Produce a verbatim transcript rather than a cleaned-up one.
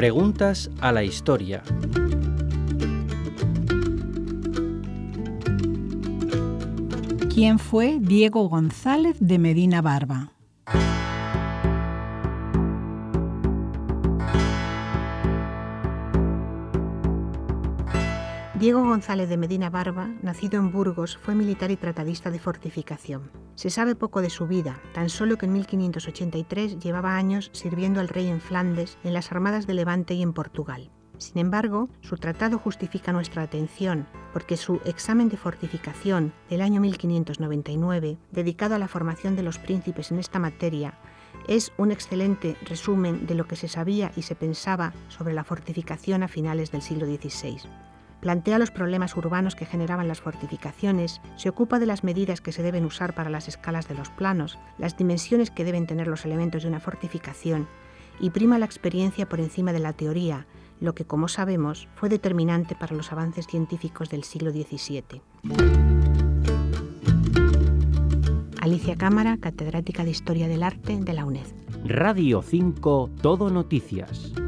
Preguntas a la historia. ¿Quién fue Diego González de Medina Barba? Diego González de Medina Barba, nacido en Burgos, fue militar y tratadista de fortificación. Se sabe poco de su vida, tan solo que en mil quinientos ochenta y tres llevaba años sirviendo al rey en Flandes, en las armadas de Levante y en Portugal. Sin embargo, su tratado justifica nuestra atención, porque su examen de fortificación del año mil quinientos noventa y nueve, dedicado a la formación de los príncipes en esta materia, es un excelente resumen de lo que se sabía y se pensaba sobre la fortificación a finales del siglo dieciséis. Plantea los problemas urbanos que generaban las fortificaciones, se ocupa de las medidas que se deben usar para las escalas de los planos, las dimensiones que deben tener los elementos de una fortificación, y prima la experiencia por encima de la teoría, lo que, como sabemos, fue determinante para los avances científicos del siglo diecisiete. Alicia Cámara, catedrática de Historia del Arte de la UNED. Radio cinco Todo Noticias.